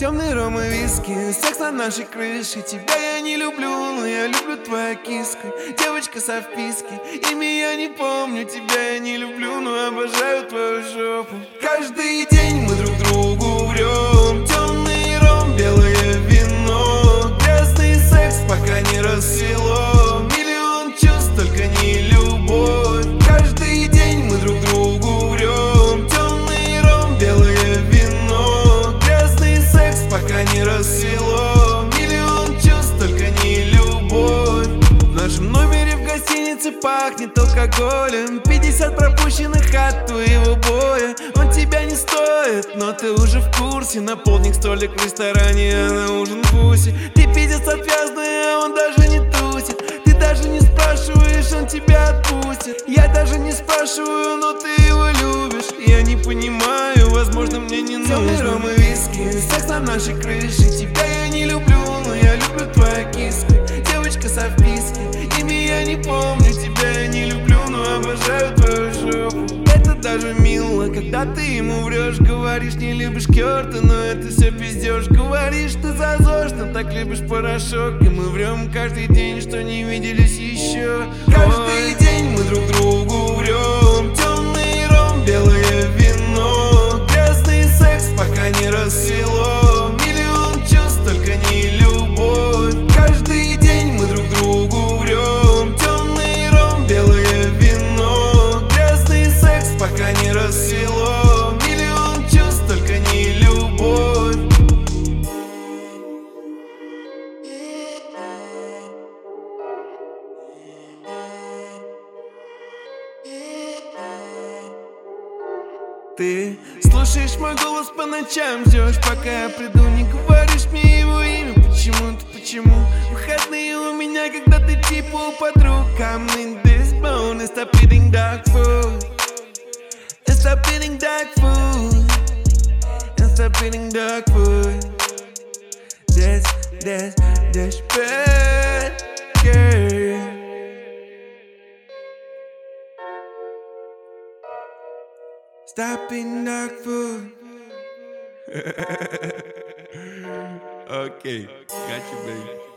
Темный ром и виски, секс на нашей крыше. Тебя я не люблю, но я люблю твою киску. Девочка со вписки, имя я не помню. Тебя я не люблю, но обожаю твою жопу. Каждый день мы друг другу врем. Темный ром, белое вино. Грязный секс, пока не рассвело. Миллион чувств, только не любовь. Каждый день мы друг другу врем. Темный ром, белое вино. Грязный секс, пока не рассвело. Миллион чувств, только не любовь. В нашем номере в гостинице пахнет алкоголем. 50 пропущенных от твоего боя. Он тебя не стоит, но ты уже в курсе. Наполник столик в ресторане, а на ужин пуси. Ты пиздец отвязный, а он даже не тусит. Ты даже не спрашиваешь, он тебя отпустит. Я даже не спрашиваю, но ты его любишь. Я не понимаю, возможно, мне не нужно. Темный ром и виски, секс на нашей крыше. Тебя я не люблю, но я люблю твою киску. Девочка со вписки, имя я не помню. Тебя я не люблю, но обожаю твою жопу. Это даже мило, когда ты ему врешь. Говоришь, не любишь Кёрта, но это все пиздешь. Говоришь, ты зазорно, так любишь порошок. И мы врем каждый день, что не виделись еще. Каждый день мы друг другу врем. Темный ром, белое вино. Грязный секс, пока не рассвело. Миллион чувств, только не любовь. Каждый день мы друг другу врем. Темный ром, белое вино. Грязный секс, пока не рассвело. Миллион чувств, только не любовь. Ты слушаешь мой голос по ночам, ждешь, пока я приду. Не говоришь мне его имя, почему-то, почему? Выходные у меня, когда ты типа у подруг. I'm in this bone and stop eating dog food. And stop eating dog food. And stop eating dog food. That's bad, girl. Stop eating dog food. Okay, got you, baby.